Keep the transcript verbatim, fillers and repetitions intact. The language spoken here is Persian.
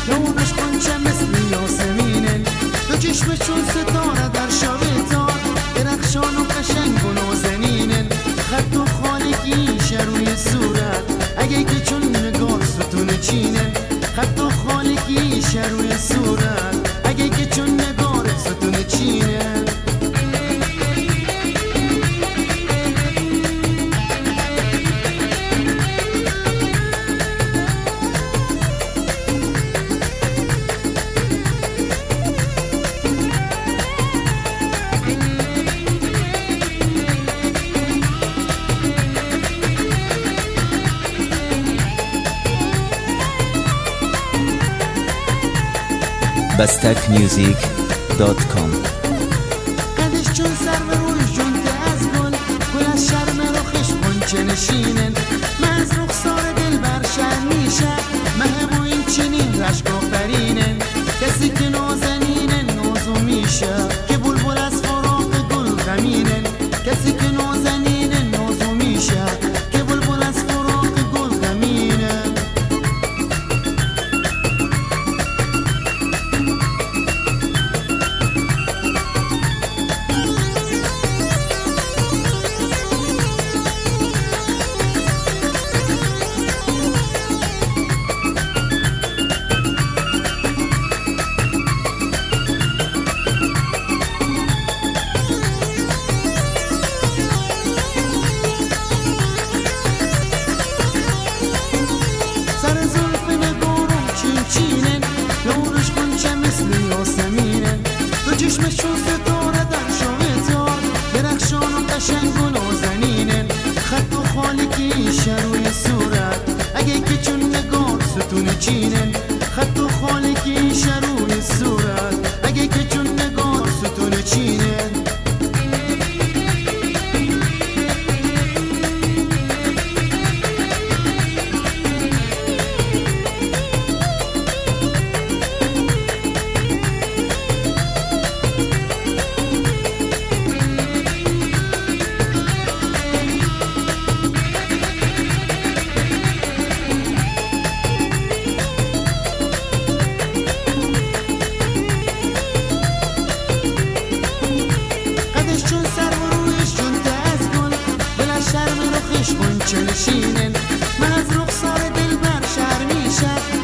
لونش خونچه مثل یاسمینه، دو چشمشون ستاره در شب تار، درخشان و قشنگ و نازنینه، خط و خالگیشه روی صورت اگه که چون نگار ستون چینه، خط و خالگیشه روی صورت اگه که چون نگار ستون چینه. بستک میوزیک دات کام. قدش چون سر به روی جونده از گل، گل از شرم رخش غنچه نشینن، من از رخسار دل بر شر میشه، مهم و این چنین رشک آفرینن، کسی که نازنینن نازو میشه که بلبل از فراق گل غمینن، کسی که نازنینن نازو میشه که بلبل از فراق گل غمینن. چشمشون ستاره در شب تار، درخشان و قشنگ و نازنینن، خط و خالگیشه روی صورت اگه که چون نگار ستون چینن، خط و خالگیشه روی صورت اگه که چون نگار ستون چینن. غنچه نشینن، من از رخسار دل بر شر میشه،